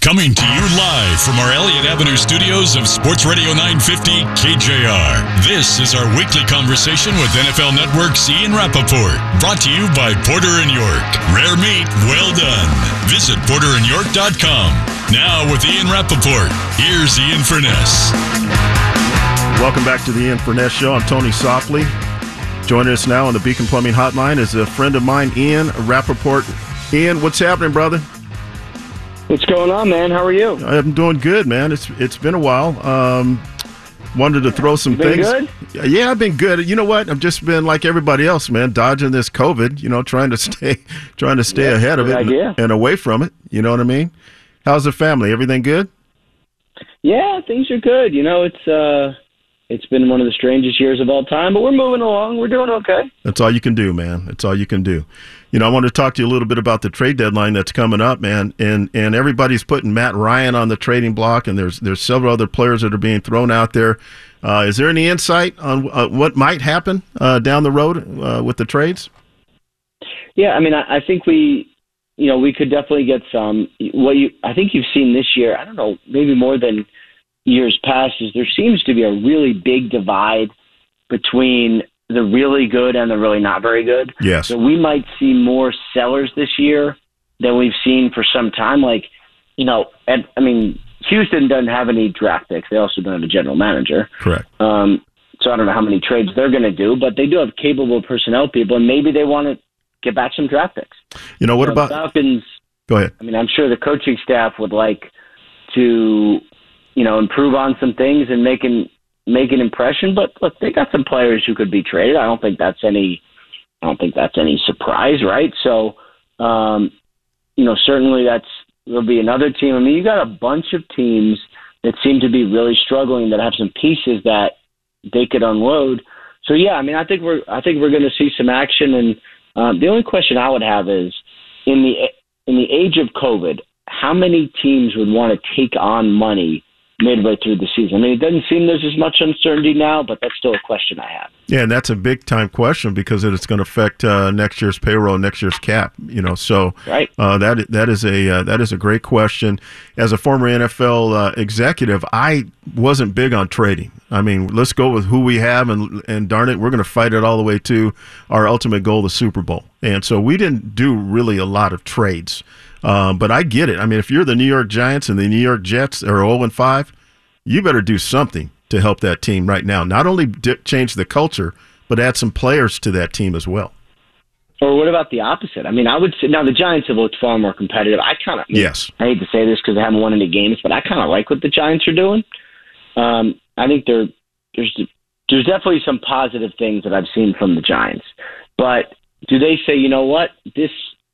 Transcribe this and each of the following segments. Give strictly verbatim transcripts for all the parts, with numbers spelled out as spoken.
Coming to you live from our Elliott Avenue studios of Sports Radio nine fifty K J R. This is our weekly conversation with N F L Network's Ian Rappaport. Brought to you by Porter and York. Rare meat, well done. Visit porter and york dot com. Now with Ian Rappaport, here's Ian Furness. Welcome back to the Ian Furness Show. I'm Tony Softly. Joining us now on the Beacon Plumbing Hotline is a friend of mine, Ian Rappaport. Ian, what's happening, brother? What's going on, man? How are you? I'm doing good, man. It's it's been a while. Um, wanted to throw some you been things. Good? Yeah, I've been good. You know what? I've just been like everybody else, man, dodging this COVID. You know, trying to stay trying to stay yeah, ahead of it and, and away from it. You know what I mean? How's the family? Everything good? Yeah, things are good. You know, it's uh, it's been one of the strangest years of all time, but we're moving along. We're doing okay. That's all you can do, man. That's all you can do. You know, I want to talk to you a little bit about the trade deadline that's coming up, man. And and everybody's putting Matt Ryan on the trading block, and there's there's several other players that are being thrown out there. Uh, is there any insight on uh, what might happen uh, down the road uh, with the trades? Yeah, I mean, I, I think we, you know, we could definitely get some. What you, I think you've seen this year, I don't know, maybe more than years past, is there seems to be a really big divide between the really good and the really not very good. Yes. So we might see more sellers this year than we've seen for some time. Like, you know, and, I mean, Houston doesn't have any draft picks. They also don't have a general manager. Correct. Um, so I don't know how many trades they're going to do, but they do have capable personnel people, and maybe they want to get back some draft picks. You know, what so about Falcons? Go ahead. I mean, I'm sure the coaching staff would like to, you know, improve on some things and make an make an impression, but look, they got some players who could be traded. I don't think that's any, I don't think that's any surprise, right? So, um, you know, certainly that's there'll be another team. I mean, you got a bunch of teams that seem to be really struggling that have some pieces that they could unload. So yeah, I mean, I think we're, I think we're going to see some action. And um, the only question I would have is in the in the age of COVID, how many teams would want to take on money midway through the season? I mean, it doesn't seem there's as much uncertainty now, but that's still a question I have. Yeah, and that's a big time question because it's going to affect uh, next year's payroll, next year's cap. You know, so right. uh, that that is a uh, that is a great question. As a former N F L uh, executive, I wasn't big on trading. I mean, let's go with who we have, and and darn it, we're going to fight it all the way to our ultimate goal, the Super Bowl. And so we didn't do really a lot of trades. Um, but I get it. I mean, if you're the New York Giants and the New York Jets are oh and five, you better do something to help that team right now. Not only di- change the culture, but add some players to that team as well. Or what about the opposite? I mean, I would say now the Giants have looked far more competitive. I kind of, yes. I hate to say this because they haven't won any games, but I kind of like what the Giants are doing. Um, I think there, there's there's definitely some positive things that I've seen from the Giants. But do they say, you know what, this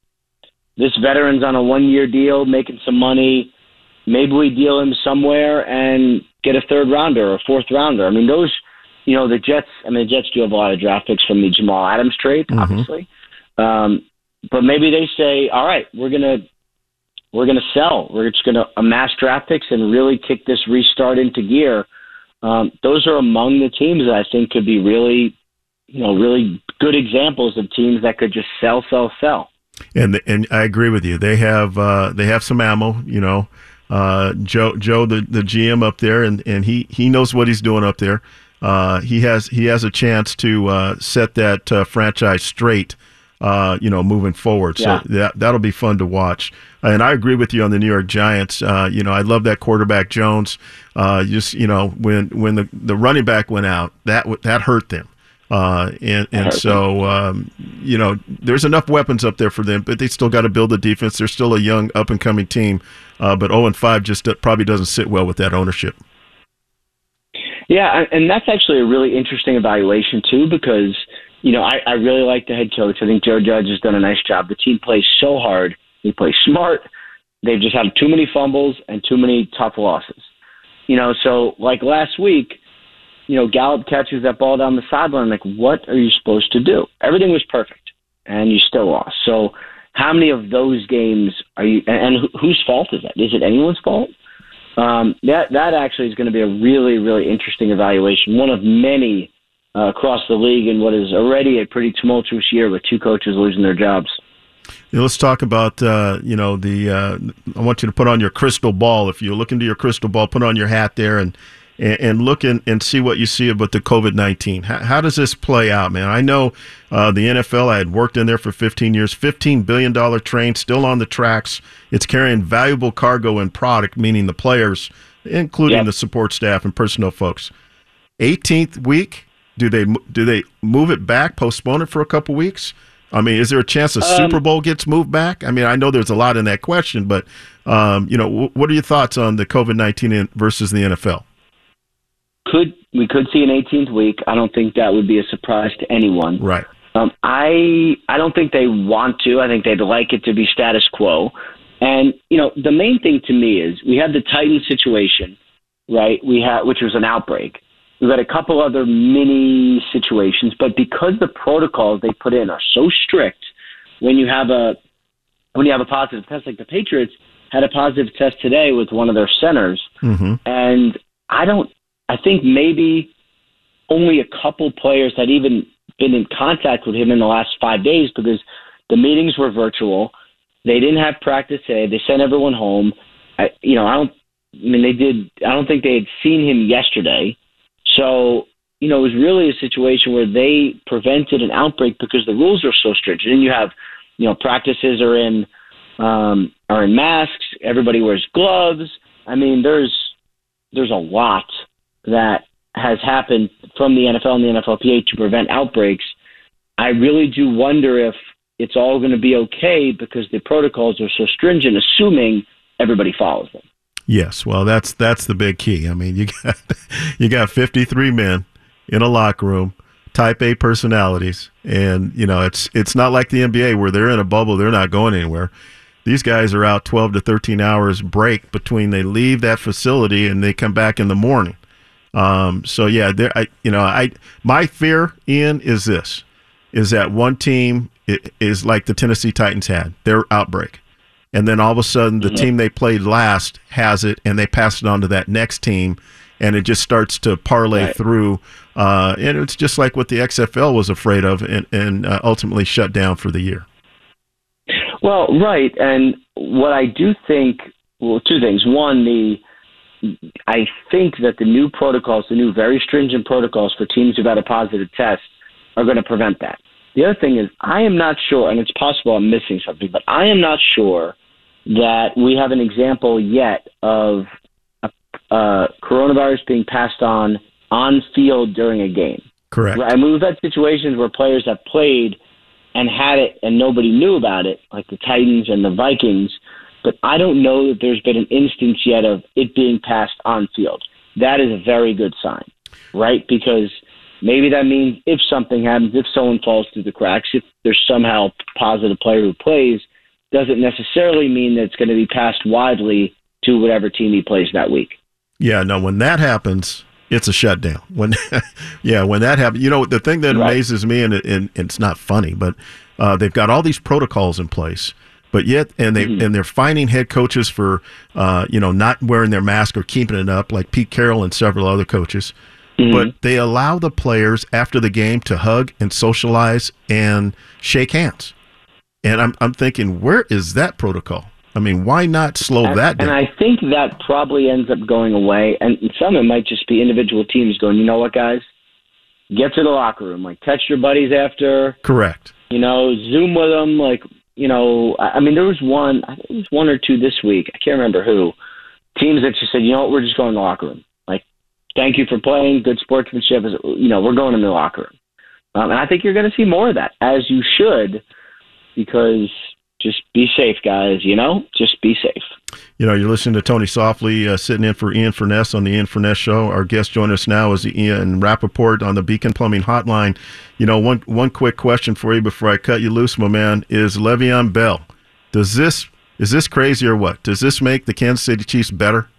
this veteran's on a one-year deal, making some money, maybe we deal him somewhere and get a third rounder or a fourth rounder? I mean, those, you know, the Jets, I mean, the Jets do have a lot of draft picks from the Jamal Adams trade, mm-hmm. obviously. Um, but maybe they say, all right, we're going to, we're going to sell. We're just going to amass draft picks and really kick this restart into gear. Um, those are among the teams that I think could be really, you know, really good examples of teams that could just sell, sell, sell. And and I agree with you. They have uh, they have some ammo, you know. Uh, Joe Joe the, the G M up there, and, and he, he knows what he's doing up there. Uh, he has he has a chance to uh, set that uh, franchise straight, uh, you know, moving forward. Yeah. So that that'll be fun to watch. And I agree with you on the New York Giants. Uh, you know, I love that quarterback Jones. Uh, just you know, when when the, the running back went out, that that hurt them. Uh, and and so, um, you know, there's enough weapons up there for them, but they still got to build the defense. They're still a young, up-and-coming team, uh, but oh and five just probably doesn't sit well with that ownership. Yeah, and that's actually a really interesting evaluation, too, because, you know, I, I really like the head coach. I think Joe Judge has done a nice job. The team plays so hard. They play smart. They've just had too many fumbles and too many tough losses. You know, so like last week, you know, Gallup catches that ball down the sideline. Like, what are you supposed to do? Everything was perfect, and you still lost. So how many of those games are you – and, and whose fault is that? Is it anyone's fault? Um, that that actually is going to be a really, really interesting evaluation, one of many uh, across the league in what is already a pretty tumultuous year with two coaches losing their jobs. Now, let's talk about, uh, you know, the. Uh, I want you to put on your crystal ball. If you look into your crystal ball, put on your hat there and and, and look in, and see what you see about the COVID nineteen. How, how does this play out, man? I know uh, the N F L, I had worked in there for fifteen years, fifteen billion dollars train, still on the tracks. It's carrying valuable cargo and product, meaning the players, including yep. the support staff and personnel folks. eighteenth week, do they do they move it back, postpone it for a couple weeks? I mean, is there a chance the um, Super Bowl gets moved back? I mean, I know there's a lot in that question, but, um, you know, w- what are your thoughts on the COVID nineteen versus the N F L? Could we could see an eighteenth week. I don't think that would be a surprise to anyone. Right. Um, I I don't think they want to. I think they'd like it to be status quo. And, you know, the main thing to me is we had the Titans situation, right, We had, which was an outbreak. We've got a couple other mini situations, but because the protocols they put in are so strict, when you have a when you have a positive test, like the Patriots had a positive test today with one of their centers, mm-hmm. and I don't. I think maybe only a couple players had even been in contact with him in the last five days because the meetings were virtual. They didn't have practice today. They sent everyone home. I, you know, I don't. I mean, they did. I don't think they had seen him yesterday. So, you know, it was really a situation where they prevented an outbreak because the rules are so strict. And then you have, you know, practices are in um, are in masks. Everybody wears gloves. I mean, there's there's a lot that has happened from the N F L and the N F L P A to prevent outbreaks. I really do wonder if it's all going to be okay because the protocols are so stringent, assuming everybody follows them. Yes, well, that's that's the big key. I mean, you got you got fifty-three men in a locker room, Type A personalities, and you know it's it's not like the N B A where they're in a bubble, they're not going anywhere. These guys are out twelve to thirteen hours break between they leave that facility and they come back in the morning. Um, so yeah, there, I you know I my fear, Ian, is this: is that one team is like the Tennessee Titans had their outbreak. And then all of a sudden, the mm-hmm. team they played last has it, and they pass it on to that next team, and it just starts to parlay right. through. Uh, and it's just like what the X F L was afraid of, and, and uh, ultimately shut down for the year. Well, right, and what I do think, well, two things. One, the I think that the new protocols, the new very stringent protocols for teams who've had a positive test, are going to prevent that. The other thing is, I am not sure, and it's possible I'm missing something, but I am not sure that we have an example yet of a, uh, coronavirus being passed on on field during a game. Correct. Right? I mean, we've had situations where players have played and had it and nobody knew about it, like the Titans and the Vikings, but I don't know that there's been an instance yet of it being passed on field. That is a very good sign, right? Because maybe that means if something happens, if someone falls through the cracks, if there's somehow a positive player who plays, doesn't necessarily mean that it's going to be passed widely to whatever team he plays that week. Yeah, no, when that happens, it's a shutdown. When, yeah, when that happens, you know, the thing that right. amazes me, and, and, and it's not funny, but uh, they've got all these protocols in place, but yet, and they mm-hmm. and they're fining head coaches for, uh, you know, not wearing their mask or keeping it up, like Pete Carroll and several other coaches. Mm-hmm. But they allow the players after the game to hug and socialize and shake hands. And I'm I'm thinking, where is that protocol? I mean, why not slow and, that down? And I think that probably ends up going away. And some it might just be individual teams going, you know what, guys? Get to the locker room. Like, text your buddies after. Correct. You know, Zoom with them. Like, you know, I mean, there was one, I think it was one or two this week. I can't remember who. Teams that just said, you know what, we're just going to the locker room. Like, thank you for playing. Good sportsmanship. You know, we're going in the locker room. Um, and I think you're going to see more of that, as you should, because just be safe, guys, you know? Just be safe. You know, you're listening to Tony Softly uh, sitting in for Ian Furness on the Ian Furness Show. Our guest joining us now is Ian Rappaport on the Beacon Plumbing Hotline. You know, one one quick question for you before I cut you loose, my man, is Le'Veon Bell. Does this, is this crazy or what? Does this make the Kansas City Chiefs better?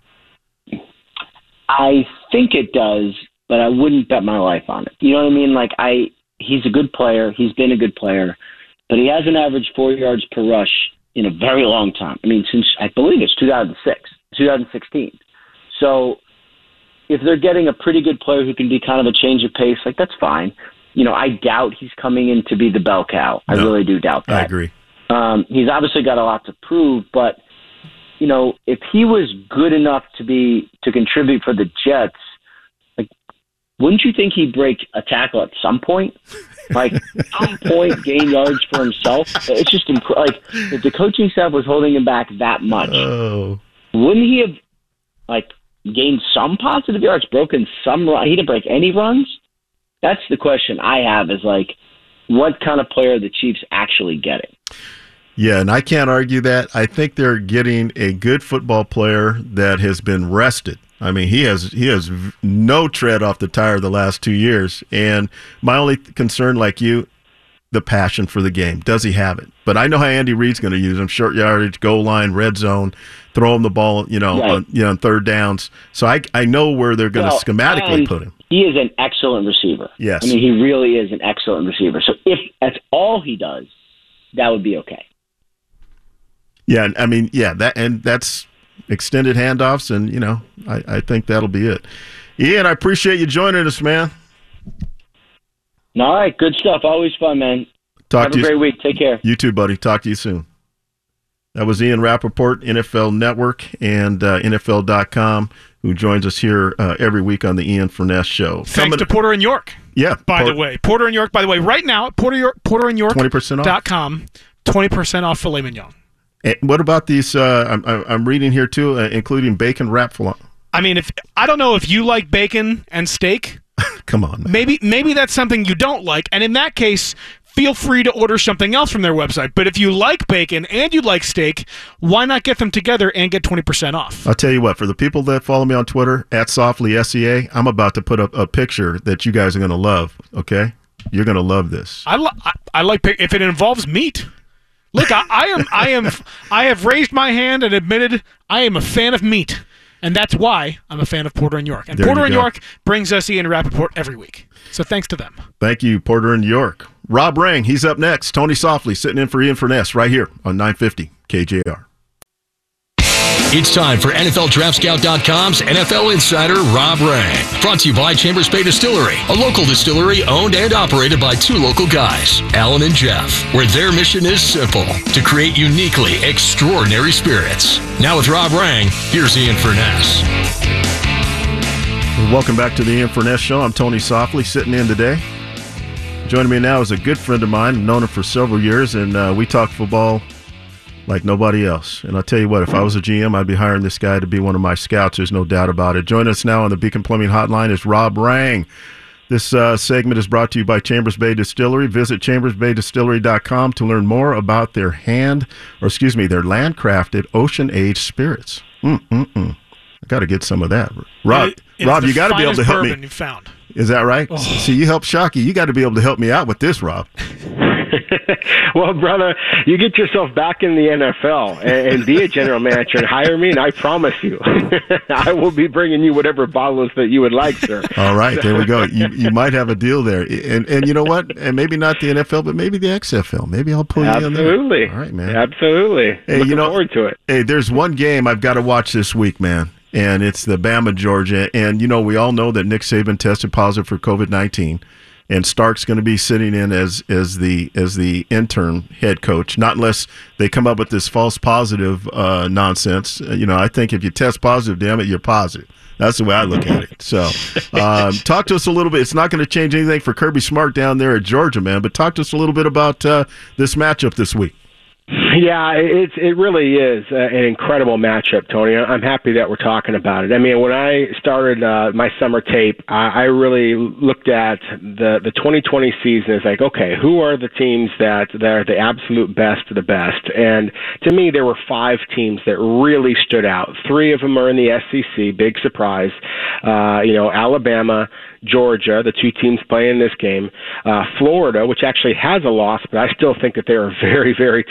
I think it does, but I wouldn't bet my life on it. You know what I mean? Like, I, he's a good player. He's been a good player. But he hasn't averaged four yards per rush in a very long time. I mean, since I believe it's two thousand six, two thousand sixteen. So if they're getting a pretty good player who can be kind of a change of pace, like, that's fine. You know, I doubt he's coming in to be the bell cow. I no, really do doubt that. I agree. Um, he's obviously got a lot to prove, but you know, if he was good enough to be to contribute for the Jets, like, wouldn't you think he'd break a tackle at some point? Like, some point, gain yards for himself. It's just imp- like if the coaching staff was holding him back that much, oh. wouldn't he have like gained some positive yards, broken some run? He didn't break any runs. That's the question I have: is like, what kind of player are the Chiefs actually getting? Yeah, and I can't argue that. I think they're getting a good football player that has been rested. I mean, he has he has no tread off the tire the last two years. And my only concern, like you, the passion for the game. Does he have it? But I know how Andy Reid's going to use him: short yardage, goal line, red zone, throw him the ball, you know, right. on, you know, on third downs. So I I know where they're going to well, schematically put him. He is an excellent receiver. Yes, I mean, he really is an excellent receiver. So if that's all he does, that would be okay. Yeah, I mean, yeah, that and that's extended handoffs, and you know, I, I think that'll be it. Ian, I appreciate you joining us, man. All right, good stuff. Always fun, man. Talk Have to a you, great week. Take care. You too, buddy. Talk to you soon. That was Ian Rappaport, N F L Network and uh, N F L dot com, who joins us here uh, every week on the Ian Furness Show. Thanks Coming, to Porter and York. Yeah. By Port- the way, Porter and York. By the way, right now at Porter York, Porter and York twenty percent off dot com, twenty percent off filet mignon. And what about these? Uh, I'm, I'm reading here too, uh, including bacon wrap flan. I mean, if I don't know if you like bacon and steak. Come on, man. Maybe maybe that's something you don't like, and in that case, feel free to order something else from their website. But if you like bacon and you like steak, why not get them together and get twenty percent off? I'll tell you what, for the people that follow me on Twitter, at Softly S E A, I'm about to put up a picture that you guys are going to love, okay? You're going to love this. I, li- I, I like if it involves meat. Look, I, I am I am I have raised my hand and admitted I am a fan of meat. And that's why I'm a fan of Porter and York. And There Porter you and go. York brings us Ian Rappaport every week. So thanks to them. Thank you, Porter and York. Rob Rang, he's up next. Tony Softly sitting in for Ian Furness right here on nine fifty K J R. It's time for N F L Draft Scout dot com's N F L insider Rob Rang. Brought to you by Chambers Bay Distillery, a local distillery owned and operated by two local guys, Alan and Jeff, where their mission is simple: to create uniquely extraordinary spirits. Now with Rob Rang, here's Ian Furness. Welcome back to the Ian Furness Show. I'm Tony Softly sitting in today. Joining me now is a good friend of mine. I've known him for several years, and uh, we talk football like nobody else. And I'll tell you what, if I was a G M, I'd be hiring this guy to be one of my scouts. There's no doubt about it. Joining us now on the Beacon Plumbing Hotline is Rob Rang. This uh, segment is brought to you by Chambers Bay Distillery. Visit chambers bay distillery dot com to learn more about their hand, or excuse me, their land-crafted, ocean-aged spirits. Mm-mm-mm. I got to get some of that. Rob, It- it Rob, is you the got to be able to finest help bourbon me. you found. Is that right? Oh. See, you help Shockey. You got to be able to help me out with this, Rob. Well, brother, you get yourself back in the N F L and, and be a general manager and hire me, and I promise you, I will be bringing you whatever bottles that you would like, sir. All right, there we go. You you might have a deal there, and and you know what? And maybe not the N F L, but maybe the X F L. Maybe I'll pull you in there. Absolutely. All right, man. Absolutely. Hey, Looking you know, forward to it. Hey, there's one game I've got to watch this week, man, and it's the Bama Georgia. And you know, we all know that Nick Saban tested positive for COVID nineteen. And Stark's going to be sitting in as as the as the interim head coach, not unless they come up with this false positive uh, nonsense. Uh, you know, I think if you test positive, damn it, you're positive. That's the way I look at it. So, um, talk to us a little bit. It's not going to change anything for Kirby Smart down there at Georgia, man. But talk to us a little bit about uh, this matchup this week. Yeah, it's it really is an incredible matchup, Tony. I'm happy that we're talking about it. I mean, when I started uh, my summer tape, I, I really looked at the the twenty twenty season as like, okay, who are the teams that, that are the absolute best of the best? And to me, there were five teams that really stood out. Three of them are in the S E C, big surprise. Uh, you know, Alabama, Georgia, the two teams playing this game, uh, Florida, which actually has a loss, but I still think that they're a very, very talented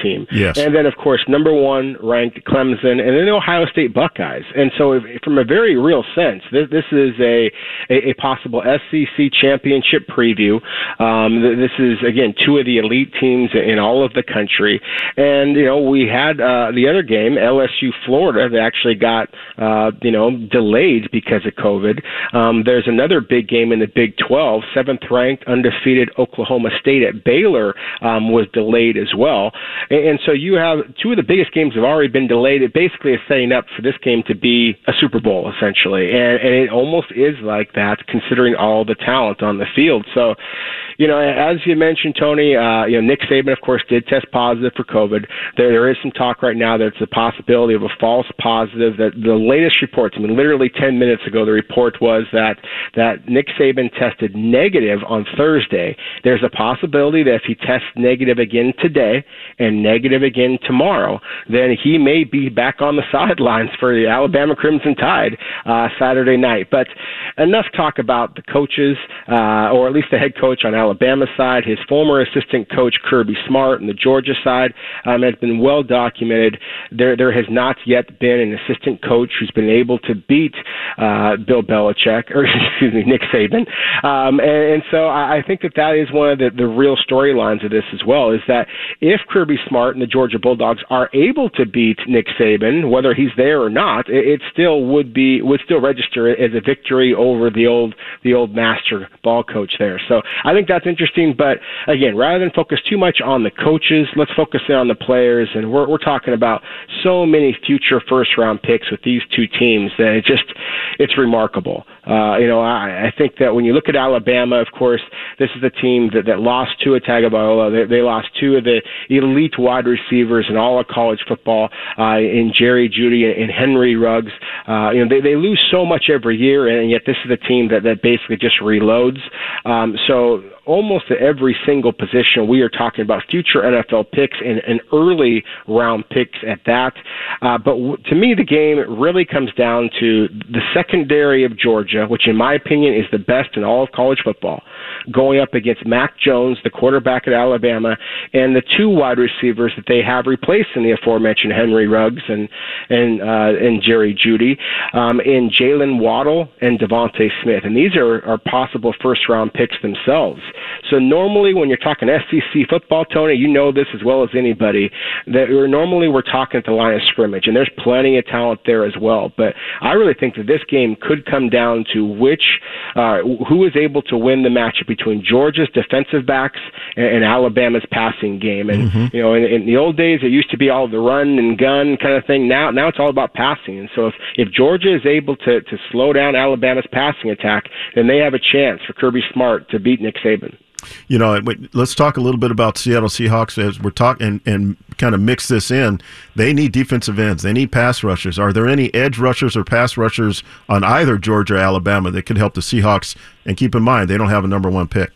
team. Yes. And then, of course, number one ranked Clemson, and then the Ohio State Buckeyes. And so if, from a very real sense, this, this is a, a, a possible S E C championship preview. Um, this is, again, two of the elite teams in all of the country. And, you know, we had uh, the other game, L S U Florida, that actually got, uh, you know, delayed because of COVID. Um, there's another big game in the Big twelve, seventh ranked, undefeated Oklahoma State at Baylor um, was delayed as well. And, and so you have two of the biggest games have already been delayed. It basically is setting up for this game to be a Super Bowl, essentially. And, and it almost is like that, considering all the talent on the field. So, you know, as you mentioned, Tony, uh, you know, Nick Saban, of course, did test positive for COVID. There, there is some talk right now that it's a possibility of a false positive. That the latest reports, I mean, literally ten minutes ago, the report was that that Nick Saban tested negative on Thursday. There's a possibility that if he tests negative again today and negative again tomorrow, then he may be back on the sidelines for the Alabama Crimson Tide uh, Saturday night. But enough talk about the coaches, uh, or at least the head coach on Alabama's side. His former assistant coach, Kirby Smart, on the Georgia side, um, has been well documented. There, there has not yet been an assistant coach who's been able to beat uh, Bill Belichick, or excuse me, Nick Saban. Um, and, and so I, I think that that is one of the, the real storylines of this as well, is that if Kirby Smart and the Georgia Bulldogs are able to beat Nick Saban, whether he's there or not, it, it still would be would still register as a victory over the old the old master ball coach there. So I think that's interesting. But again, rather than focus too much on the coaches, let's focus in on the players. And we're we're talking about so many future first round picks with these two teams that it just it's remarkable. Uh, you know, I, I think that when you look at Alabama, of course, this is a team that, that lost Tua Tagovailoa. They, they lost two of the elite wide receivers in all of college football, uh, in Jerry Jeudy and, and Henry Ruggs. Uh, you know, they, they lose so much every year, and yet this is a team that, that basically just reloads. Um, so almost at every single position, we are talking about future N F L picks and, and early round picks at that. Uh, but w- to me, the game really comes down to the secondary of Georgia, which in my opinion is the best in all of college football, going up against Mac Jones, the quarterback at Alabama, and the two wide receivers that they have replacing the aforementioned Henry Ruggs and and uh, and Jerry Jeudy, um, in Jalen Waddle and Devontae Smith. And these are, are possible first-round picks themselves. So normally when you're talking S E C football, Tony, you know this as well as anybody, that we're, normally we're talking at the line of scrimmage, and there's plenty of talent there as well. But I really think that this game could come down to which, uh, who is able to win the matchup between Georgia's defensive backs and, and Alabama's passing game. And, mm-hmm. you know, in, in the old days, it used to be all the run and gun kind of thing. Now, now it's all about passing. And so if, if Georgia is able to, to slow down Alabama's passing attack, then they have a chance for Kirby Smart to beat Nick Saban. You know, let's talk a little bit about Seattle Seahawks as we're talking, and, and kind of mix this in. They need defensive ends. They need pass rushers. Are there any edge rushers or pass rushers on either Georgia or Alabama that could help the Seahawks? And keep in mind, they don't have a number one pick.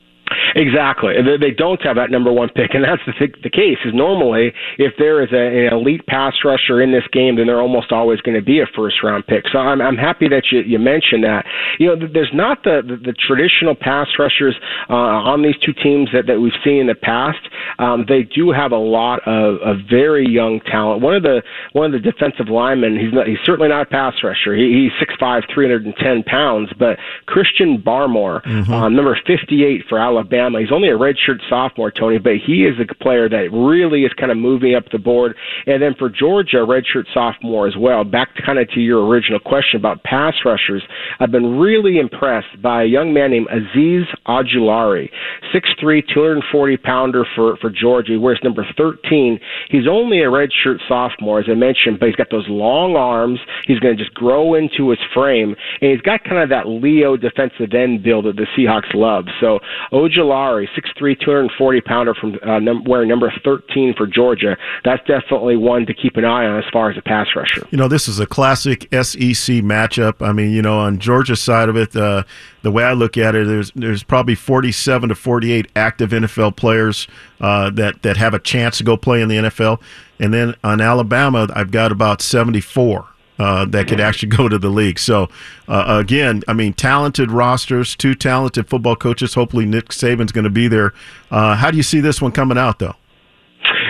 Exactly. They don't have that number one pick, and that's the, th- the case. Is normally, if there is a, an elite pass rusher in this game, then they're almost always going to be a first-round pick. So I'm, I'm happy that you, you mentioned that. You know, there's not the, the, the traditional pass rushers uh, on these two teams that, that we've seen in the past. Um, they do have a lot of, of very young talent. One of the one of the defensive linemen, he's not, he's certainly not a pass rusher. He, he's six five, three hundred ten pounds, but Christian Barmore, mm-hmm. um, number fifty-eight for Alabama. He's only a redshirt sophomore, Tony, but he is a player that really is kind of moving up the board. And then for Georgia, a redshirt sophomore as well. Back to kind of to your original question about pass rushers, I've been really impressed by a young man named Azeez Ojulari, six three, two hundred forty pounder for, for Georgia. He wears number thirteen. He's only a redshirt sophomore, as I mentioned, but he's got those long arms. He's going to just grow into his frame, and he's got kind of that Leo defensive end build that the Seahawks love. So Ojulari, six three, two hundred forty pounder from uh, num- wearing number thirteen for Georgia. That's definitely one to keep an eye on as far as a pass rusher. You know, this is a classic S E C matchup. I mean, you know, on Georgia's side of it, uh, the way I look at it, there's there's probably forty-seven to forty-eight active N F L players uh, that, that have a chance to go play in the N F L. And then on Alabama, I've got about seventy-four. Uh, that could actually go to the league. So, uh, again, I mean, talented rosters, two talented football coaches. Hopefully Nick Saban's going to be there. Uh, how do you see this one coming out, though?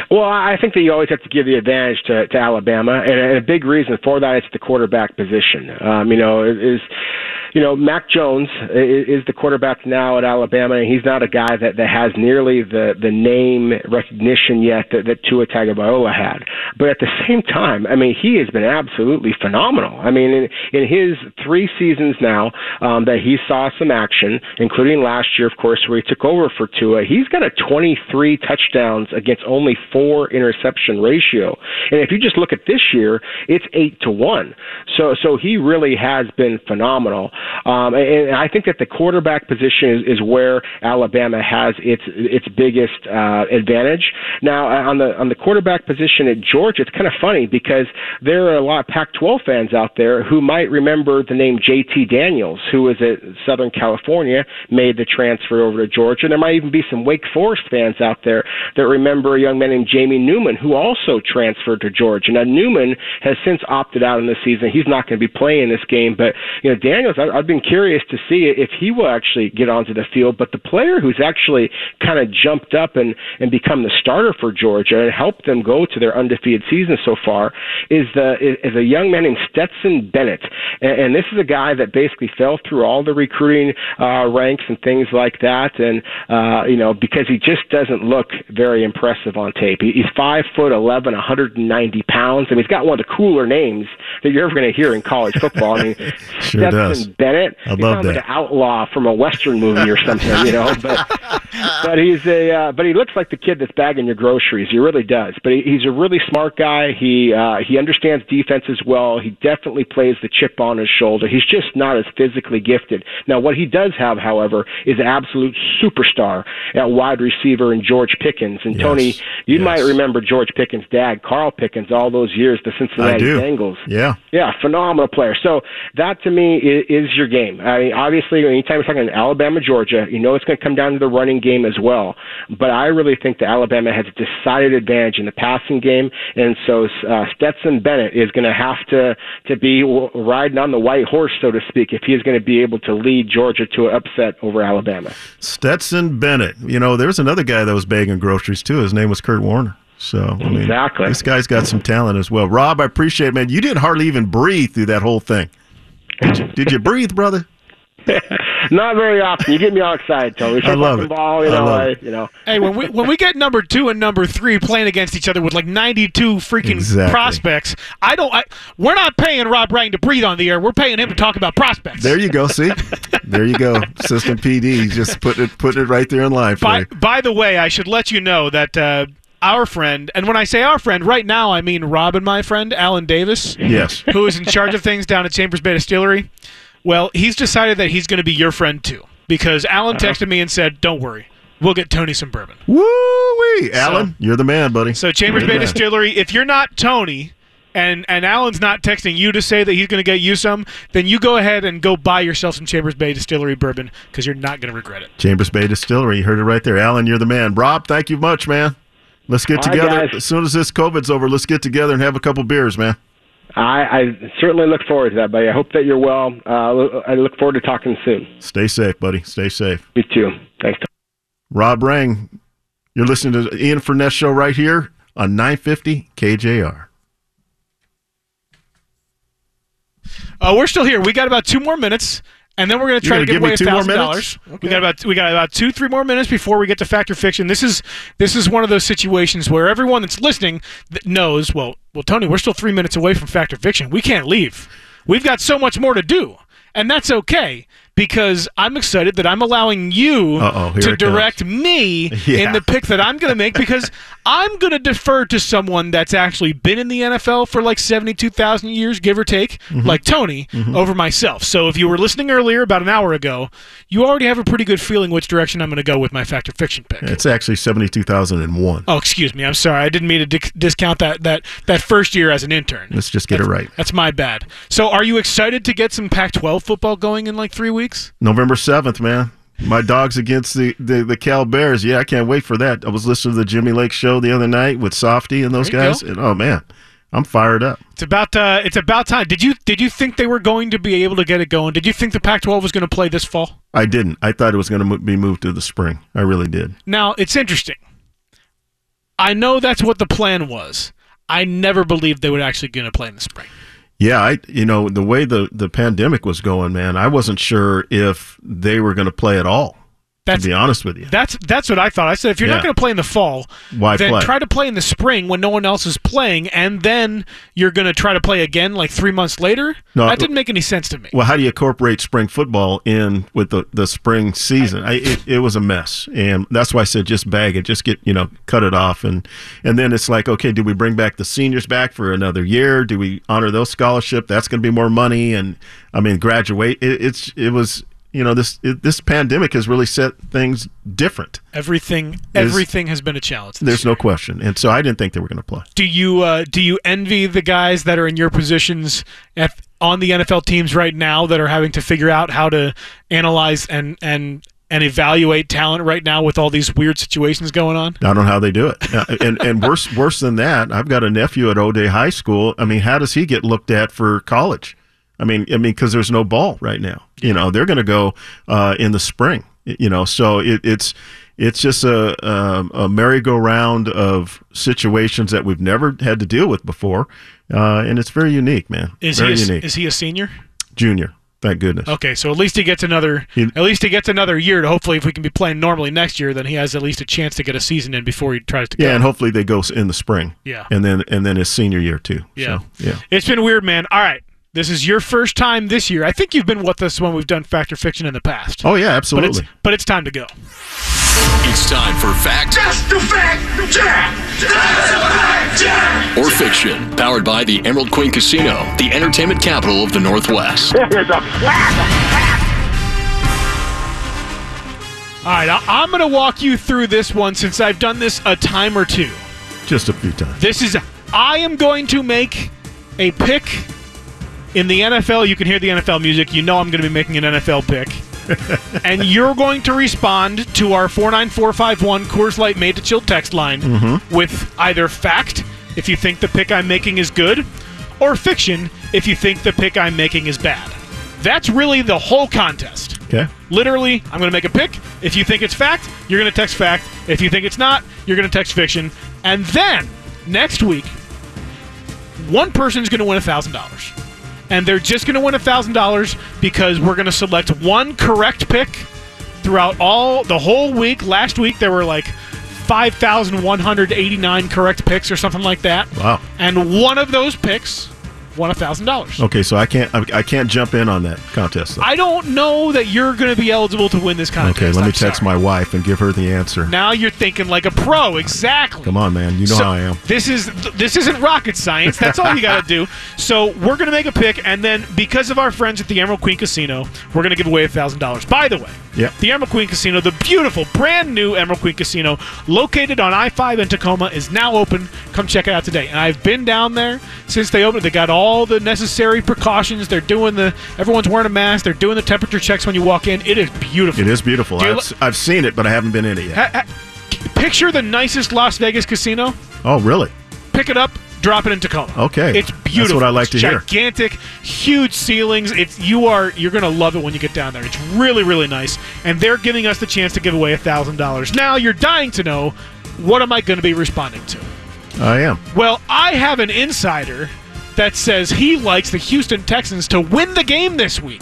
Well, I think that you always have to give the advantage to, to Alabama, and a big reason for that is the quarterback position. Um, you know, is you know Mac Jones is the quarterback now at Alabama, and he's not a guy that, that has nearly the, the name recognition yet that, that Tua Tagovailoa had. But at the same time, I mean, he has been absolutely phenomenal. I mean, in, in his three seasons now um, that he saw some action, including last year, of course, where he took over for Tua, he's got a twenty-three touchdowns against only four interception ratio. And if you just look at this year, it's eight to one. So, so he really has been phenomenal. Um, and I think that the quarterback position is, is where Alabama has its its biggest uh, advantage. Now, on the on the quarterback position at Georgia, it's kind of funny because there are a lot of Pac twelve fans out there who might remember the name J T Daniels, who was at Southern California, made the transfer over to Georgia. And there might even be some Wake Forest fans out there that remember a young man named Jamie Newman, who also transferred to Georgia. Now, Newman has since opted out in the season. He's not going to be playing this game. But, you know, Daniels, I, I've been curious to see if he will actually get onto the field. But the player who's actually kind of jumped up and, and become the starter for Georgia and helped them go to their undefeated season so far is the is a young man named Stetson Bennett. And, and this is a guy that basically fell through all the recruiting uh, ranks and things like that. And, uh, you know, because he just doesn't look very impressive on tape. He, he's five foot eleven, one hundred ninety pounds. I mean, he's got one of the cooler names that you're ever going to hear in college football. I mean, sure Stetson does. Bennett. I he love sounds that. like an outlaw from a Western movie or something, you know. But but he's a uh, but he looks like the kid that's bagging your groceries. He really does. But he, he's a really smart guy. He uh, he understands defense as well. He definitely plays the chip on his shoulder. He's just not as physically gifted. Now, what he does have, however, is an absolute superstar at wide receiver in George Pickens. And Yes. Tony, you Yes. might remember George Pickens' dad, Carl Pickens, all those years, the Cincinnati I do. Bengals. Yeah. Yeah, phenomenal player. So that to me is, is your game. I mean, obviously, anytime you're talking Alabama, Georgia, you know it's going to come down to the running game as well. But I really think that Alabama has a decided advantage in the passing game, and so uh, Stetson Bennett is going to have to to be riding on the white horse, so to speak, if he is going to be able to lead Georgia to an upset over Alabama. Stetson Bennett. You know, there's another guy that was bagging groceries, too. His name was Kurt Warner. So, I mean, Exactly. this guy's got some talent as well. Rob, I appreciate it, man. You didn't hardly even breathe through that whole thing. Did you, did you breathe, brother? Not very often. You get me all excited, Tony. I love it. Ball, you I know, love I, it. you know. Hey, when we when we get number two and number three playing against each other with like ninety-two freaking Exactly. prospects, I don't. I, we're not paying Rob Rang to breathe on the air. We're paying him to talk about prospects. There you go. See? There you go. System P D. Just putting it, putting it right there in line for By you. by the way, I should let you know that uh, our friend, and when I say our friend, right now I mean Rob and my friend Alan Davis, Yes. who is in charge of things down at Chambers Bay Distillery. Well, he's decided that he's going to be your friend too, because Alan texted me and said, "Don't worry, we'll get Tony some bourbon." Woo-wee. Alan, you're the man, buddy. So Chambers You're Bay the man. Distillery, if you're not Tony, and and Alan's not texting you to say that he's going to get you some, then you go ahead and go buy yourself some Chambers Bay Distillery bourbon, because you're not going to regret it. Chambers Bay Distillery. You heard it right there. Alan, you're the man. Rob, thank you much, man. Let's get All right, together. guys. As soon as this COVID's over, let's get together and have a couple beers, man. I, I certainly look forward to that, buddy. I hope that you're well. Uh, I look forward to talking soon. Stay safe, buddy. Stay safe. Me too. Thanks. Rob Rang, you're listening to the Ian Furness Show right here on nine fifty K J R. Uh, we're still here. We got about two more minutes, and then we're going to You're try to gonna give give me away a two more thousand minutes? dollars. Okay. We got about we got about two, three more minutes before we get to Fact or Fiction. This is this is one of those situations where everyone that's listening that knows. Well, well, Tony, we're still three minutes away from Fact or Fiction. We can't leave. We've got so much more to do, and that's okay, because I'm excited that I'm allowing you Uh-oh, here to it direct me Yeah. in the pick that I'm going to make, because I'm going to defer to someone that's actually been in the N F L for like seventy-two thousand years, give or take, Mm-hmm. like Tony, over myself. So if you were listening earlier, about an hour ago, you already have a pretty good feeling which direction I'm going to go with my Fact or Fiction pick. It's actually seventy-two thousand one. Oh, excuse me. I'm sorry. I didn't mean to di- discount that, that, that first year as an intern. Let's just get that's, it right. That's my bad. So are you excited to get some Pac twelve football going in like three weeks? November seventh, man. My Dogs against the, the, the Cal Bears. Yeah, I can't wait for that. I was listening to the Jimmy Lake show the other night with Softy and those There you guys. go. And, oh, man, I'm fired up. It's about uh, it's about time. Did you did you think they were going to be able to get it going? Did you think the Pac twelve was going to play this fall? I didn't. I thought it was going to be moved to the spring. I really did. Now, it's interesting. I know that's what the plan was. I never believed they were actually going to play in the spring. Yeah, I you know, the way the, the pandemic was going, man, I wasn't sure if they were going to play at all. That's, to be honest with you. That's that's what I thought. I said, if you're Yeah. not going to play in the fall, Why then play? try to play in the spring when no one else is playing, and then you're going to try to play again like three months later? No, that didn't make any sense to me. Well, how do you incorporate spring football in with the, the spring season? I, it, it was a mess, and that's why I said just bag it, just get you know cut it off, and and then it's like, okay, do we bring back the seniors back for another year? Do we honor those scholarship? That's going to be more money, and I mean graduate. It, it's it was. You know, this it, this pandemic has really set things different. Everything everything has been a challenge. There's no question, and so I didn't think they were going to play. Do you uh, do you envy the guys that are in your positions at, on the N F L teams right now that are having to figure out how to analyze and and and evaluate talent right now with all these weird situations going on? I don't know how they do it, uh, and and worse worse than that, I've got a nephew at O'Day High School. I mean, how does he get looked at for college? I mean, I mean, because there's no ball right now. You know, they're going to go uh, in the spring. You know, so it, it's it's just a, a, a merry-go-round of situations that we've never had to deal with before, uh, and it's very unique, man. Is very he a, unique. is he a senior? Junior. Thank goodness. Okay, so at least he gets another. He- at least he gets another year to hopefully, if we can be playing normally next year, then he has at least a chance to get a season in before he tries to go. Yeah, and hopefully they go in the spring. Yeah. and then and then his senior year too. Yeah. So, yeah. It's been weird, man. All right. This is your first time this year. I think you've been with us when we've done Fact or Fiction in the past. Oh yeah, but absolutely. it's, but it's time to go. It's time for Fact Just a fact, Jack! Just a fact, Jack! or Fiction, powered by the Emerald Queen Casino, the entertainment capital of the Northwest. It is a fact! All right, I- I'm going to walk you through this one since I've done this a time or two. Just a few times. This is, I am going to make a pick in the N F L. You can hear the N F L music. You know I'm going to be making an N F L pick. And you're going to respond to our four nine four five one Coors Light Made to Chill text line Mm-hmm. with either fact, if you think the pick I'm making is good, or fiction, if you think the pick I'm making is bad. That's really the whole contest. Okay. Literally, I'm going to make a pick. If you think it's fact, you're going to text fact. If you think it's not, you're going to text fiction. And then, next week, one person's going to win one thousand dollars. And they're just going to win one thousand dollars because we're going to select one correct pick throughout all the whole week. Last week, there were like five thousand one hundred eighty-nine correct picks or something like that. Wow. And one of those picks won one thousand dollars. Okay, so I can't I, I can't jump in on that contest. Though. I don't know that you're going to be eligible to win this contest. Okay, let me I'm text sorry. my wife and give her the answer. Now you're thinking like a pro. Exactly. Come on, man. You know So, how I am. This is this isn't rocket science. That's all you got to do. So we're going to make a pick, and then because of our friends at the Emerald Queen Casino, we're going to give away one thousand dollars. By the way, Yep. the Emerald Queen Casino, the beautiful, brand new Emerald Queen Casino, located on I five in Tacoma, is now open. Come check it out today. And I've been down there since they opened. They got all the necessary precautions. They're doing the, everyone's wearing a mask. They're doing the temperature checks when you walk in. It is beautiful. It is beautiful. Do you I've, li- I've seen it, but I haven't been in it yet. Ha- ha- picture the nicest Las Vegas casino. Oh, really? Pick it up, drop it in Tacoma. Okay. It's beautiful. That's what I like It's to hear. gigantic, huge ceilings. It's you are you're gonna love it when you get down there. It's really, really nice. And they're giving us the chance to give away a thousand dollars. Now you're dying to know, what am I gonna be responding to? I am. Well, I have an insider that says he likes the Houston Texans to win the game this week.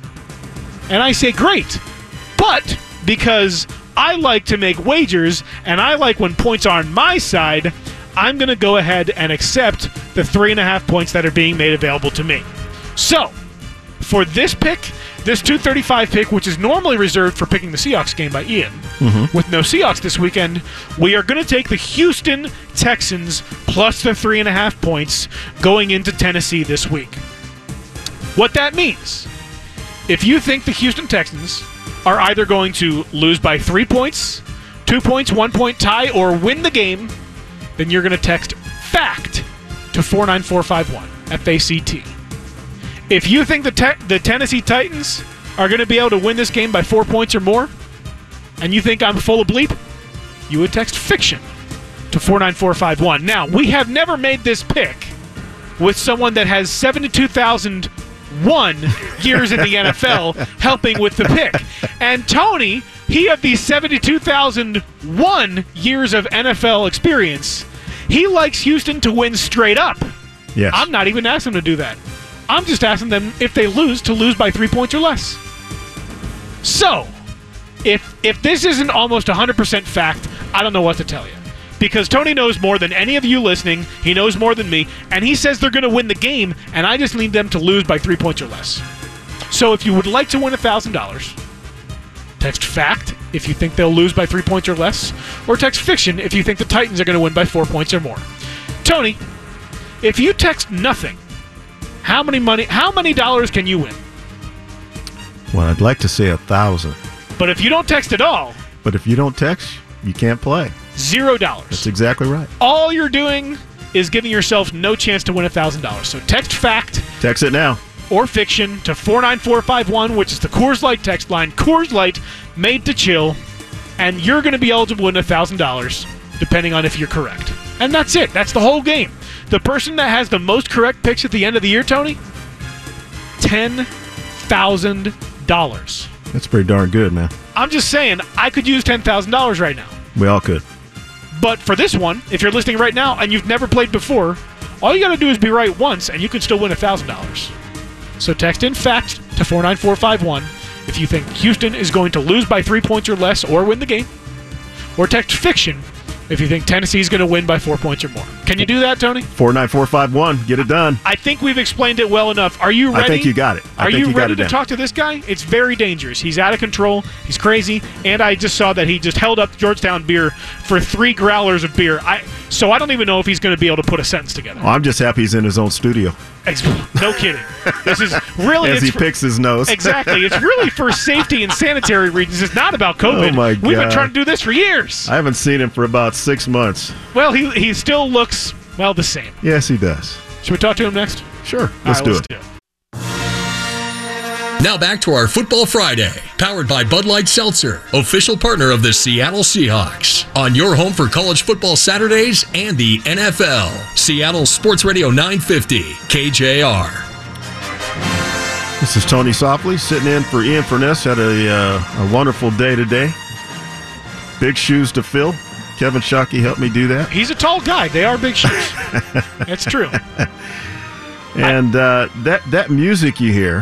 And I say, great. But because I like to make wagers and I like when points are on my side, I'm going to go ahead and accept the three and a half points that are being made available to me. So, for this pick, this two thirty-five pick, which is normally reserved for picking the Seahawks game by Ian, with no Seahawks this weekend, we are going to take the Houston Texans plus the three and a half points going into Tennessee this week. What that means, if you think the Houston Texans are either going to lose by three points, two points, one point tie, or win the game, then you're going to text FACT to four nine four five one, F A C T. If you think the te- the Tennessee Titans are going to be able to win this game by four points or more, and you think I'm full of bleep, you would text FICTION to four nine four five one. Now, we have never made this pick with someone that has seventy-two thousand one years in the N F L helping with the pick. And Tony he of these seventy-two thousand one years of N F L experience, he likes Houston to win straight up. Yes. I'm not even asking them to do that. I'm just asking them, if they lose, to lose by three points or less. So, if if this isn't almost one hundred percent fact, I don't know what to tell you. Because Tony knows more than any of you listening. He knows more than me. And he says they're going to win the game, and I just need them to lose by three points or less. So if you would like to win one thousand dollars, text fact if you think they'll lose by three points or less, or text fiction if you think the Titans are going to win by four points or more. Tony, if you text nothing, how many money? How many dollars can you win? Well, I'd like to say a thousand. But if you don't text at all, But if you don't text, you can't play. zero dollars. That's exactly right. All you're doing is giving yourself no chance to win one thousand dollars. So text fact Text it now. or fiction to four nine four five one, which is the Coors Light text line. Coors Light, made to chill, and you're going to be eligible to win one thousand dollars, depending on if you're correct. And that's it. That's the whole game. The person that has the most correct picks at the end of the year, Tony, ten thousand dollars. That's pretty darn good, man. I'm just saying, I could use ten thousand dollars right now. We all could. But for this one, if you're listening right now and you've never played before, all you got to do is be right once, and you can still win one thousand dollars. So text in fact to four nine four five one if you think Houston is going to lose by three points or less or win the game. Or text fiction if you think Tennessee is going to win by four points or more. Can you do that, Tony? four nine four five one. Get it done. I think we've explained it well enough. Are you ready? I think you got it. I Are think you, you got ready it to down. talk to this guy? It's very dangerous. He's out of control. He's crazy. And I just saw that he just held up Georgetown beer for three growlers of beer. I So I don't even know if he's going to be able to put a sentence together. Well, I'm just happy he's in his own studio Ex- No kidding. This is really... as it's he for- picks his nose. Exactly. It's really for safety and sanitary reasons. It's not about COVID. Oh, my We've been God. trying to do this for years. I haven't seen him for about six months. Well, he he still looks, well, the same. Yes, he does. Should we talk to him next? Sure. Let's All right, do let's it. do it. Now back to our Football Friday, powered by Bud Light Seltzer, official partner of the Seattle Seahawks. On your home for college football Saturdays and the N F L. Seattle Sports Radio nine fifty, K J R. This is Tony Softly sitting in for Ian Furness. Had a, uh, a wonderful day today. Big shoes to fill. Kevin Shockey helped me do that. He's a tall guy. They are big shoes. That's true. And uh, that, that music you hear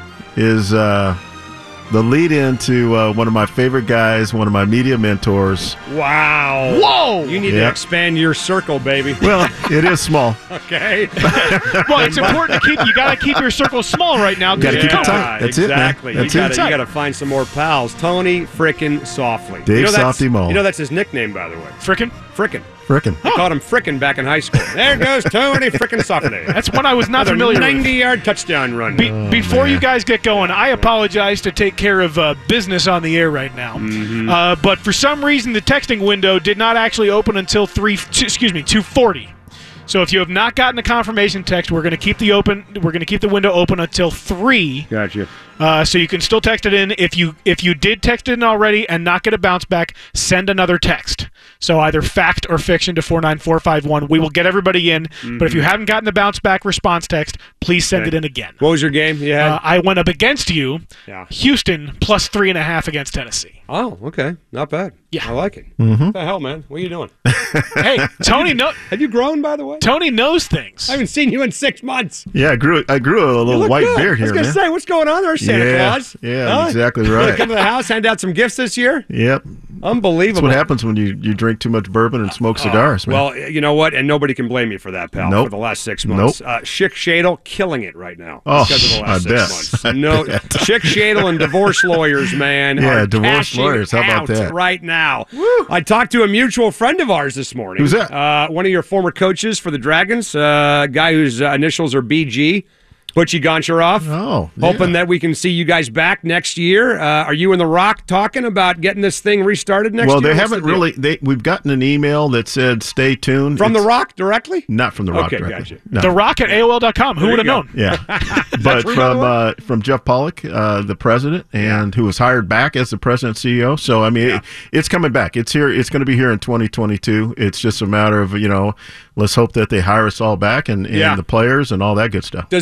is uh, the lead into uh, one of my favorite guys, one of my media mentors. Wow. Whoa! You need to Yeah. expand your circle, baby. Well, it is small. Okay. Well, it's important to keep. You got to keep your circle small right now. 'cause Gotta it's keep it COVID. tight. That's it, man. exactly. That's you it. gotta, you gotta find some more pals. Tony frickin' Softly. Dave you know that's, Softy Mo. You know that's his nickname, by the way. Frickin'. Frickin'. Frickin'. They called him frickin' back in high school. There goes Tony frickin' Softly. That's one I was not Another familiar with. ninety-yard touchdown run. Be- before man. you guys get going, I apologize to take care of uh, business on the air right now. Mm-hmm. Uh, but for some reason, the texting window did not actually open until three. Two, excuse me, two forty. So if you have not gotten a confirmation text, we're going to keep the open. We're going to keep the window open until three. Gotcha. Uh, so you can still text it in. If you if you did text it in already and not get a bounce back, send another text. So either fact or fiction to four nine four five one. We will get everybody in. Mm-hmm. But if you haven't gotten the bounce back response text, please send Okay. it in again. What was your game you had? Uh, I went up against you, Yeah. Houston plus three and a half against Tennessee. Oh, okay. Not bad. Yeah. I like it. Mm-hmm. What the hell, man? What are you doing? Hey, Tony, know, Have you grown, by the way? Tony knows things. I haven't seen you in six months. Yeah, I grew I grew a You little look white good. beard I was here, going to man. say, what's going on there, Santa yeah, Claus? Yeah, Huh? exactly You gonna right. come to the house, hand out some gifts this year? Yep. Unbelievable. That's what happens when you, you drink too much bourbon and smoke cigars, man. Well, you know what? And nobody can blame you for that, pal, Nope. for the last six months. Nope. Uh, Schick Shadle killing it right now Oh, because of the last I six bet. months. I No, bet. Schick Shadle and divorce lawyers, man, Yeah, are divorce cashing lawyers. How about out that? right now. I talked to a mutual friend of ours this morning. Who's that? Uh, one of your former coaches for the Dragons, uh, a guy whose uh, initials are B G. Butchie Goncharov. Oh, Hoping yeah. that we can see you guys back next year. Uh, are you and The Rock talking about getting this thing restarted next well, year? they What's the haven't deal? really. They we've gotten an email that said "Stay tuned" From The It's Rock directly? Not from the Rock. Okay, directly. gotcha. No. The Rock at A O L dot com. Who There would you have go. known? Yeah, but true, by the from way? uh, from Jeff Pollock, uh, the president, and who was hired back as the president and C E O. So I mean, Yeah. it, it's coming back. It's here. It's going to be here in twenty twenty-two. It's just a matter of you know, let's hope that they hire us all back and, and Yeah. the players and all that good stuff. Does it does it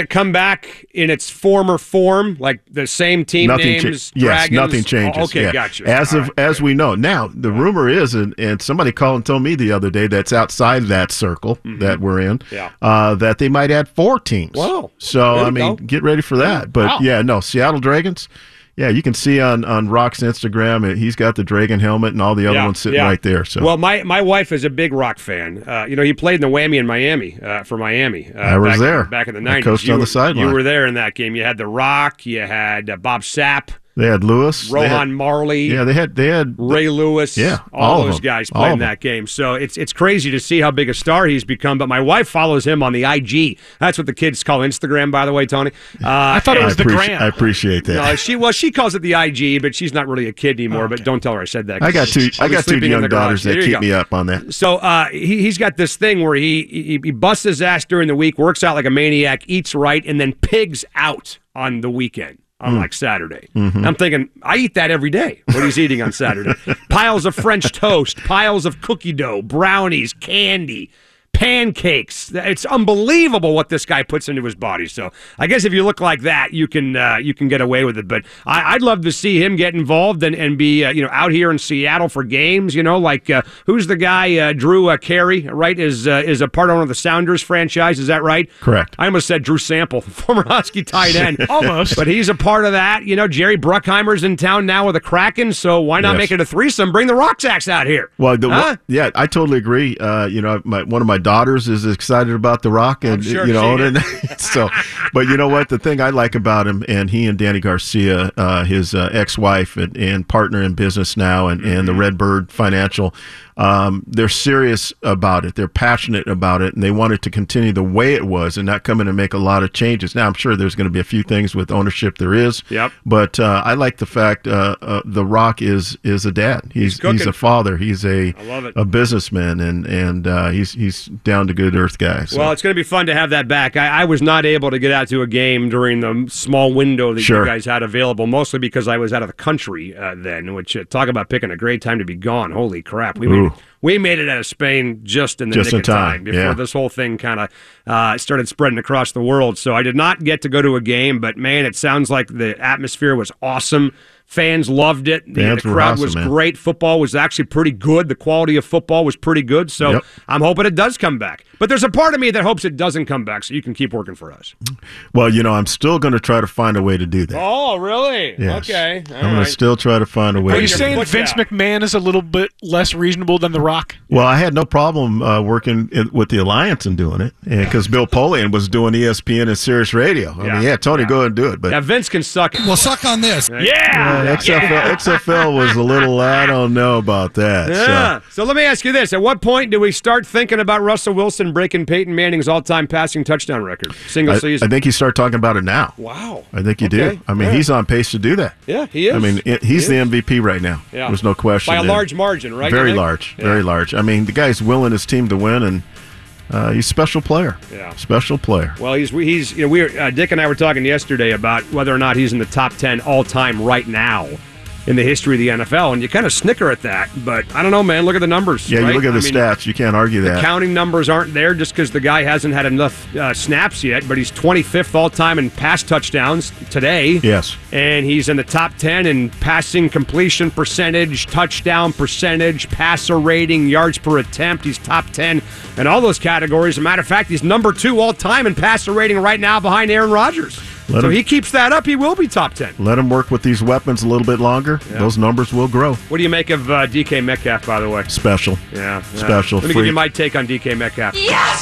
it come back in its former form, like the same team nothing names? Cha- yes, Dragons? nothing changes. Oh, okay, yeah. gotcha. As All of right, as good. we know now, the rumor is, and, and somebody called and told me the other day that's outside that circle Mm-hmm. that we're in, Yeah. uh, that they might add four teams. Wow. So There I you mean, go. get ready for that. But Wow. yeah, no, Seattle Dragons. Yeah, you can see on, on Rock's Instagram, uh, he's got the Dragon helmet and all the other Yeah, ones sitting yeah. right there. So Well, my, my wife is a big Rock fan. Uh, you know, he played in the Whammy in Miami uh, for Miami. Uh, I was back, there. back in the I nineties. coached you, on the were- sideline. You were there in that game. You had the Rock. You had uh, Bob Sapp, they had Lewis, they Rohan had- Marley. yeah, they had they had Ray Lewis, Yeah, all, all of those them. guys All played in of them. that game. So it's it's crazy to see how big a star he's become. But my wife follows him on the I G. That's what the kids call Instagram, by the way, Tony. Uh, I thought it I was the appreci- gram. I appreciate that. No, she well, she calls it the I G, but she's not really a kid anymore. Okay. But don't tell her I said that. I got 'cause two. I'll I be got two sleeping in young the garage. daughters that There you keep go. me up on that. So uh, he, he's got this thing where he, he he busts his ass during the week, works out like a maniac, eats right, and then pigs out on the weekend. On like Saturday. I'm thinking, I eat that every day, what he's eating on Saturday. Piles of French toast, piles of cookie dough, brownies, candy, pancakes. It's unbelievable what this guy puts into his body. So I guess if you look like that, you can uh, you can get away with it. But I, I'd love to see him get involved and, and be uh, you know out here in Seattle for games. You know, like uh, who's the guy? Uh, Drew uh, Carey, right? Is uh, is a part owner of the Sounders franchise? Is that right? Correct. I almost said Drew Sample, former Husky tight end. Almost. But he's a part of that. You know, Jerry Bruckheimer's in town now with the Kraken, so why not Yes. make it a threesome? Bring the Rockzacks out here. Well, the, Huh? yeah, I totally agree. Uh, you know, my, one of my daughters is excited about The Rock, and sure you know, she and so. But you know what? The thing I like about him, and he and Danny Garcia, uh, his uh, ex-wife and, and partner in business now, and, and the Mm-hmm. Redbird Financial, um, they're serious about it. They're passionate about it, and they want it to continue the way it was, and not come in and make a lot of changes. Now, I'm sure there's going to be a few things with ownership. There is. Yep. But uh, I like the fact uh, uh, The Rock is is a dad. He's He's he's, cooking. a father. He's a I love it. a businessman, and and uh, he's he's down to good earth guy. So. Well, it's going to be fun to have that back. I, I was not able to get out to a game during the small window that Sure. you guys had available, mostly because I was out of the country uh, then, which uh, talk about picking a great time to be gone. Holy crap. We made Ooh. it, we made it out of Spain just in the Just nick in of time, time, before yeah. this whole thing kind of uh, started spreading across the world. So I did not get to go to a game, but man, it sounds like the atmosphere was awesome. Fans loved it. The, Fans the were crowd awesome, was man. great. Football was actually pretty good. The quality of football was pretty good. So Yep. I'm hoping it does come back. But there's a part of me that hopes it doesn't come back so you can keep working for us. Well, you know, I'm still going to try to find a way to do that. Oh, really? Yes. Okay. I'm going to still try to find a way. Are to you do saying that. foot Vince down. McMahon is a little bit less reasonable than The Rock? Well, I had no problem uh, working in, with the Alliance and doing it, because Bill Polian was doing E S P N and Sirius Radio. I Yeah. mean, yeah, Tony, Yeah. go ahead and do it. But Yeah, Vince can suck it. Well, suck on this. Yeah. uh, X F L, X F L was a little. I don't know about that. Yeah. So. So let me ask you this. At what point do we start thinking about Russell Wilson breaking Peyton Manning's all-time passing touchdown record? Single I, season. I think you start talking about it now. Wow. I think you Okay. do. I mean, Yeah. he's on pace to do that. Yeah, he is. I mean, it, he's He the is. M V P right now. Yeah. There's no question. By a And large margin, right? you Very think? large. Yeah. Very large. I mean, the guy's willing his team to win, and uh, he's a special player. Yeah. Special player. Well, he's he's you know we were, uh, Dick and I were talking yesterday about whether or not he's in the top ten all time right now in the history of the N F L, and you kind of snicker at that, but I don't know, man. Look at the numbers. Yeah, right? you look at the I mean, stats. You can't argue that. counting numbers aren't there just because the guy hasn't had enough uh, snaps yet, but he's twenty-fifth all time in pass touchdowns today. Yes. And he's in the top ten in passing completion percentage, touchdown percentage, passer rating, yards per attempt. He's top ten in all those categories. As a matter of fact, he's number two all time in passer rating right now behind Aaron Rodgers. Let so him- he keeps that up, he will be top ten. Let him work with these weapons a little bit longer. Those numbers will grow. What do you make of uh, D K Metcalf, by the way? Special. Yeah. yeah. Special, Let me give freak. you my take on D K Metcalf.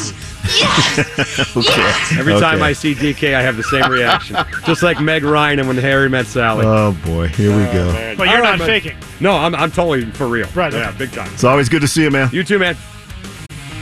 Okay. Every time Okay. I see D K, I have the same reaction. Just like Meg Ryan and when Harry met Sally. Oh boy, here we go. Man. But you're All right, not man. faking. No, I'm, I'm totally for real. Right, Yeah, okay. big time. It's always good to see you, man. You too, man.